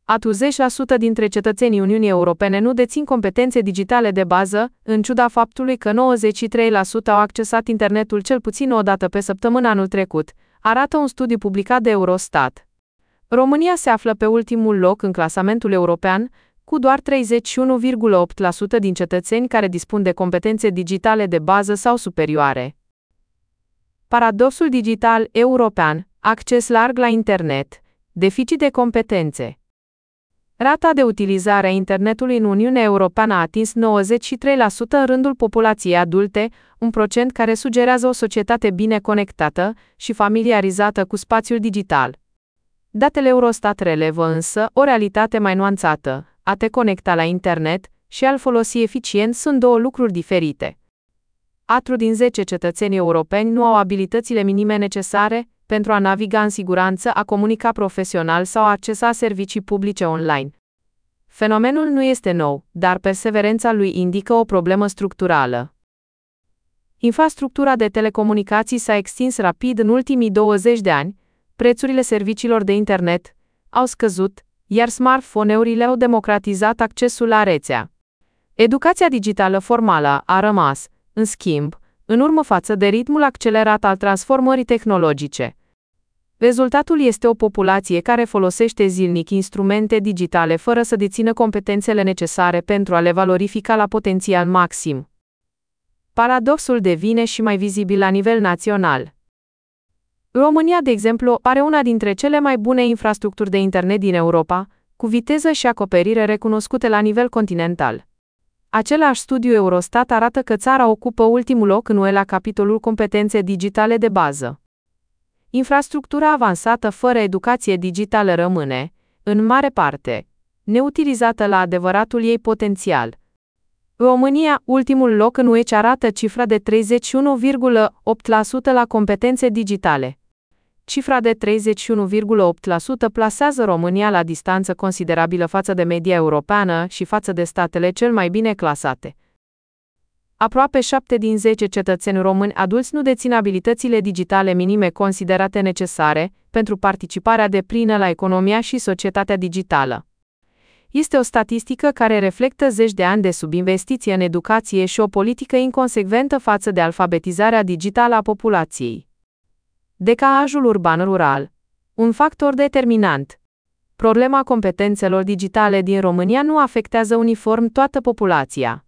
40% dintre cetățenii Uniunii Europene nu dețin competențe digitale de bază, în ciuda faptului că 93% au accesat internetul cel puțin o dată pe săptămână anul trecut, arată un studiu publicat de Eurostat. România se află pe ultimul loc în clasamentul european, cu doar 31,8% din cetățeni care dispun de competențe digitale de bază sau superioare. Paradoxul digital european, acces larg la internet, deficit de competențe. Rata de utilizare a internetului în Uniunea Europeană a atins 93% în rândul populației adulte, un procent care sugerează o societate bine conectată și familiarizată cu spațiul digital. Datele Eurostat relevă însă o realitate mai nuanțată. A te conecta la internet și a-l folosi eficient sunt două lucruri diferite. 4 din 10 cetățeni europeni nu au abilitățile minime necesare pentru a naviga în siguranță, a comunica profesional sau a accesa servicii publice online. Fenomenul nu este nou, dar perseverența lui indică o problemă structurală. Infrastructura de telecomunicații s-a extins rapid în ultimii 20 de ani, prețurile serviciilor de internet au scăzut, iar smartphone-urile au democratizat accesul la rețea. Educația digitală formală a rămas, în schimb, în urmă față de ritmul accelerat al transformării tehnologice. Rezultatul este o populație care folosește zilnic instrumente digitale fără să dețină competențele necesare pentru a le valorifica la potențial maxim. Paradoxul devine și mai vizibil la nivel național. România, de exemplu, are una dintre cele mai bune infrastructuri de internet din Europa, cu viteză și acoperire recunoscute la nivel continental. Același studiu Eurostat arată că țara ocupă ultimul loc în UE la capitolul competențe digitale de bază. Infrastructura avansată fără educație digitală rămâne, în mare parte, neutilizată la adevăratul ei potențial. România, ultimul loc în UE, arată cifra de 31,8% la competențe digitale. Cifra de 31,8% plasează România la distanță considerabilă față de media europeană și față de statele cel mai bine clasate. Aproape 7 din 10 cetățeni români adulți nu dețin abilitățile digitale minime considerate necesare pentru participarea deplină la economia și societatea digitală. Este o statistică care reflectă zeci de ani de subinvestiție în educație și o politică inconsecventă față de alfabetizarea digitală a populației. Decalajul urban-rural. Un factor determinant. Problema competențelor digitale din România nu afectează uniform toată populația.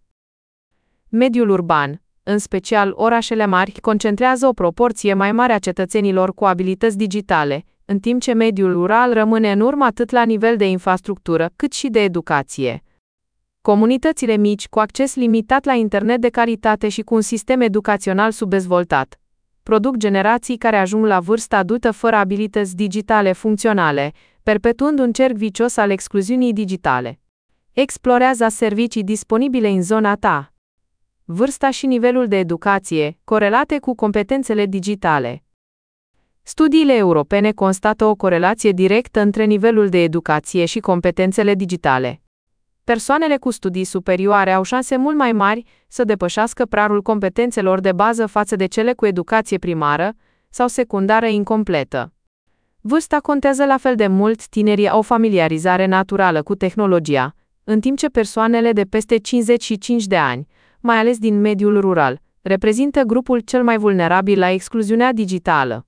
Mediul urban, în special orașele mari, concentrează o proporție mai mare a cetățenilor cu abilități digitale, în timp ce mediul rural rămâne în urmă atât la nivel de infrastructură, cât și de educație. Comunitățile mici, cu acces limitat la internet de calitate și cu un sistem educațional subdezvoltat, produc generații care ajung la vârsta adultă fără abilități digitale funcționale, perpetuând un cerc vicios al excluziunii digitale. Explorează servicii disponibile în zona ta. Vârsta și nivelul de educație, corelate cu competențele digitale. Studiile europene constată o corelație directă între nivelul de educație și competențele digitale. Persoanele cu studii superioare au șanse mult mai mari să depășească pragul competențelor de bază față de cele cu educație primară sau secundară incompletă. Vârsta contează la fel de mult, tinerii au o familiarizare naturală cu tehnologia, în timp ce persoanele de peste 55 de ani, mai ales din mediul rural, reprezintă grupul cel mai vulnerabil la excluziunea digitală.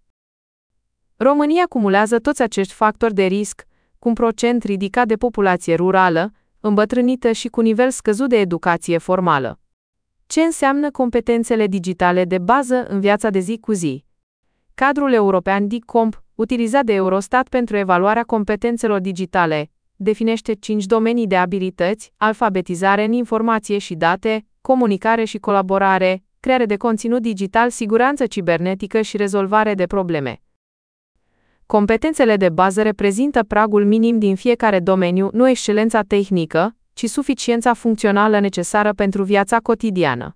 România acumulează toți acești factori de risc, cu un procent ridicat de populație rurală, îmbătrânită și cu nivel scăzut de educație formală. Ce înseamnă competențele digitale de bază în viața de zi cu zi? Cadrul european DICOMP, utilizat de Eurostat pentru evaluarea competențelor digitale, definește 5 domenii de abilități: alfabetizare în informație și date, comunicare și colaborare, creare de conținut digital, siguranță cibernetică și rezolvare de probleme. Competențele de bază reprezintă pragul minim din fiecare domeniu, nu excelența tehnică, ci suficiența funcțională necesară pentru viața cotidiană.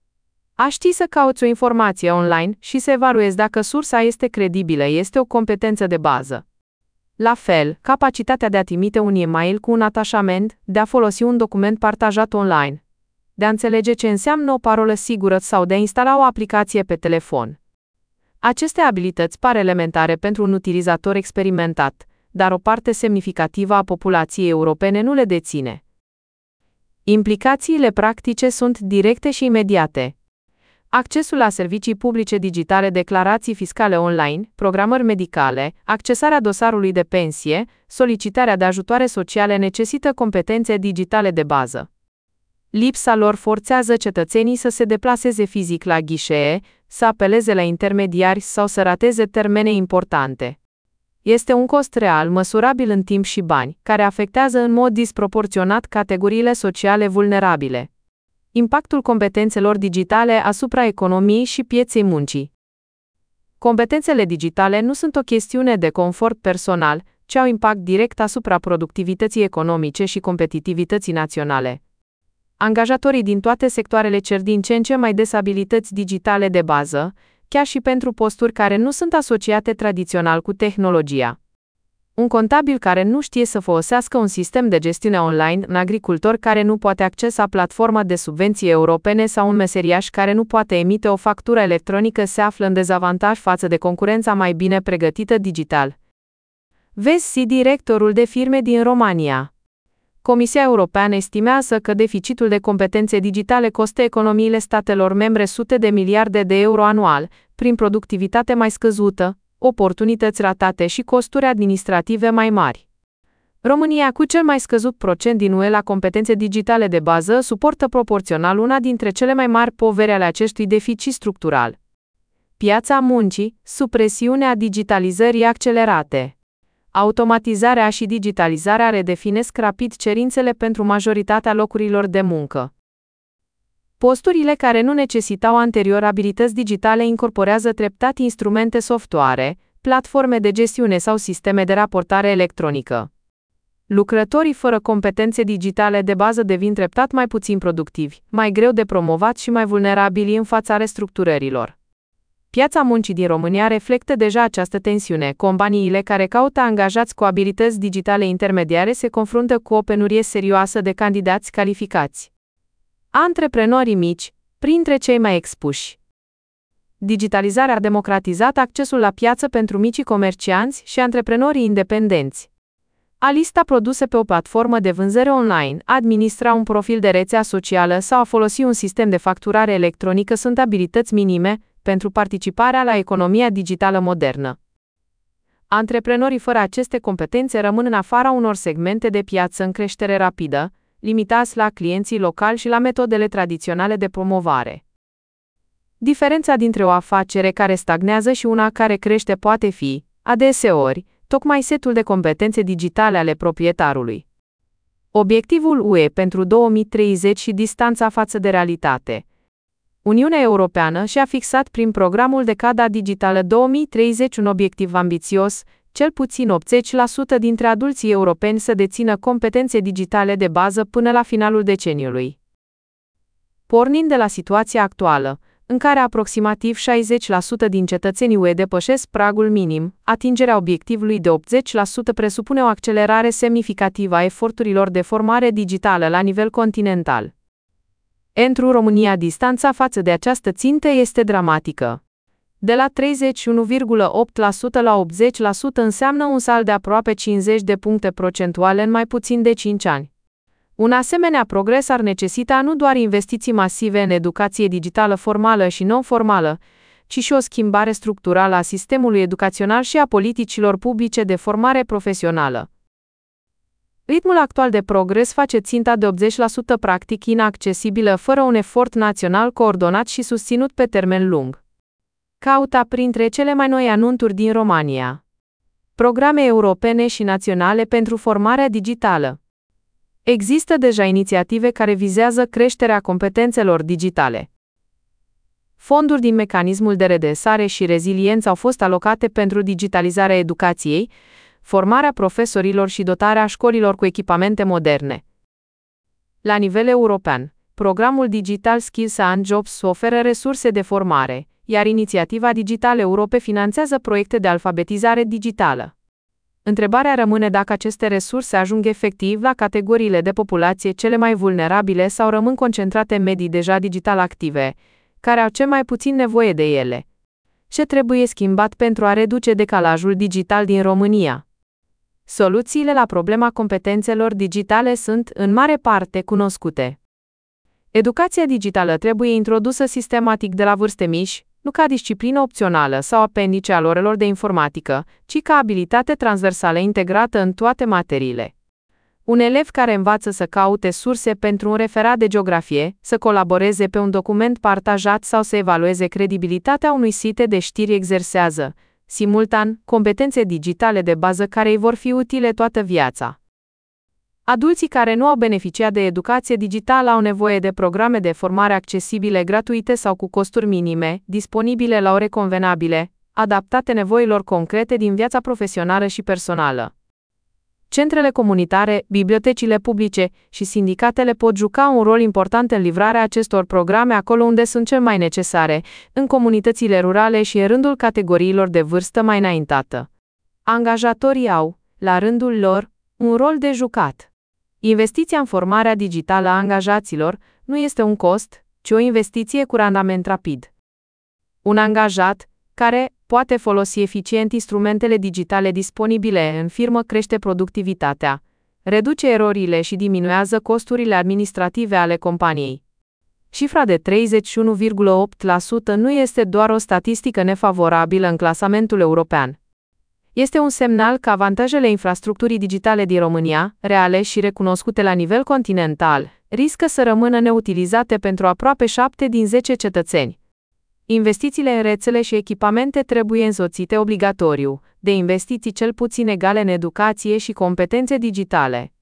A ști să cauți o informație online și să evaluezi dacă sursa este credibilă este o competență de bază. La fel, capacitatea de a trimite un e-mail cu un atașament, de a folosi un document partajat online, de a înțelege ce înseamnă o parolă sigură sau de a instala o aplicație pe telefon. Aceste abilități par elementare pentru un utilizator experimentat, dar o parte semnificativă a populației europene nu le deține. Implicațiile practice sunt directe și imediate. Accesul la servicii publice digitale, declarații fiscale online, programări medicale, accesarea dosarului de pensie, solicitarea de ajutoare sociale necesită competențe digitale de bază. Lipsa lor forțează cetățenii să se deplaseze fizic la ghișee, să apeleze la intermediari sau să rateze termene importante. Este un cost real, măsurabil în timp și bani, care afectează în mod disproporționat categoriile sociale vulnerabile. Impactul competențelor digitale asupra economiei și pieței muncii. Competențele digitale nu sunt o chestiune de confort personal, ci au impact direct asupra productivității economice și competitivității naționale. Angajatorii din toate sectoarele cer din ce în ce mai des abilități digitale de bază, chiar și pentru posturi care nu sunt asociate tradițional cu tehnologia. Un contabil care nu știe să folosească un sistem de gestiune online, un agricultor care nu poate accesa platforma de subvenții europene sau un meseriaș care nu poate emite o factură electronică se află în dezavantaj față de concurența mai bine pregătită digital. Vezi directorul de firme din România. Comisia Europeană estimează că deficitul de competențe digitale costă economiile statelor membre sute de miliarde de euro anual, prin productivitate mai scăzută, oportunități ratate și costuri administrative mai mari. România, cu cel mai scăzut procent din UE la competențe digitale de bază, suportă proporțional una dintre cele mai mari poveri ale acestui deficit structural. Piața muncii, sub presiunea digitalizării accelerate. Automatizarea și digitalizarea redefinesc rapid cerințele pentru majoritatea locurilor de muncă. Posturile care nu necesitau anterior abilități digitale incorporează treptat instrumente software, platforme de gestiune sau sisteme de raportare electronică. Lucrătorii fără competențe digitale de bază devin treptat mai puțin productivi, mai greu de promovat și mai vulnerabili în fața restructurărilor. Piața muncii din România reflectă deja această tensiune. Companiile care caută angajați cu abilități digitale intermediare se confruntă cu o penurie serioasă de candidați calificați. Antreprenorii mici, printre cei mai expuși. Digitalizarea a democratizat accesul la piață pentru micii comercianți și antreprenorii independenți. A lista produse pe o platformă de vânzare online, a administra un profil de rețea socială sau a folosi un sistem de facturare electronică sunt abilități minime pentru participarea la economia digitală modernă. Antreprenorii fără aceste competențe rămân în afara unor segmente de piață în creștere rapidă, limitați la clienții locali și la metodele tradiționale de promovare. Diferența dintre o afacere care stagnează și una care crește poate fi, adeseori, tocmai setul de competențe digitale ale proprietarului. Obiectivul UE pentru 2030 și distanța față de realitate. Uniunea Europeană și-a fixat prin programul Decada Digitală 2030 un obiectiv ambițios, cel puțin 80% dintre adulții europeni să dețină competențe digitale de bază până la finalul deceniului. Pornind de la situația actuală, în care aproximativ 60% din cetățenii UE depășesc pragul minim, atingerea obiectivului de 80% presupune o accelerare semnificativă a eforturilor de formare digitală la nivel continental. Pentru România, distanța față de această țintă este dramatică. De la 31,8% la 80% înseamnă un salt de aproape 50 de puncte procentuale în mai puțin de 5 ani. Un asemenea progres ar necesita nu doar investiții masive în educație digitală formală și non-formală, ci și o schimbare structurală a sistemului educațional și a politicilor publice de formare profesională. Ritmul actual de progres face ținta de 80% practic inaccesibilă fără un efort național coordonat și susținut pe termen lung. Caută printre cele mai noi anunțuri din România. Programe europene și naționale pentru formarea digitală. Există deja inițiative care vizează creșterea competențelor digitale. Fonduri din mecanismul de redresare și reziliență au fost alocate pentru digitalizarea educației, formarea profesorilor și dotarea școlilor cu echipamente moderne. La nivel european, programul Digital Skills and Jobs oferă resurse de formare, iar inițiativa Digital Europe finanțează proiecte de alfabetizare digitală. Întrebarea rămâne dacă aceste resurse ajung efectiv la categoriile de populație cele mai vulnerabile sau rămân concentrate în medii deja digital active, care au cel mai puțin nevoie de ele. Ce trebuie schimbat pentru a reduce decalajul digital din România? Soluțiile la problema competențelor digitale sunt, în mare parte, cunoscute. Educația digitală trebuie introdusă sistematic de la vârste mici, nu ca disciplină opțională sau apendice al orelor de informatică, ci ca abilitate transversală integrată în toate materiile. Un elev care învață să caute surse pentru un referat de geografie, să colaboreze pe un document partajat sau să evalueze credibilitatea unui site de știri exersează, simultan, competențe digitale de bază care îi vor fi utile toată viața. Adulții care nu au beneficiat de educație digitală au nevoie de programe de formare accesibile gratuite sau cu costuri minime, disponibile la ore convenabile, adaptate nevoilor concrete din viața profesională și personală. Centrele comunitare, bibliotecile publice și sindicatele pot juca un rol important în livrarea acestor programe acolo unde sunt cel mai necesare, în comunitățile rurale și în rândul categoriilor de vârstă mai înaintată. Angajatorii au, la rândul lor, un rol de jucat. Investiția în formarea digitală a angajaților nu este un cost, ci o investiție cu randament rapid. Un angajat, care poate folosi eficient instrumentele digitale disponibile în firmă, crește productivitatea, reduce erorile și diminuează costurile administrative ale companiei. Cifra de 31,8% nu este doar o statistică nefavorabilă în clasamentul european. Este un semnal că avantajele infrastructurii digitale din România, reale și recunoscute la nivel continental, riscă să rămână neutilizate pentru aproape 7 din 10 cetățeni. Investițiile în rețele și echipamente trebuie însoțite obligatoriu de investiții cel puțin egale în educație și competențe digitale.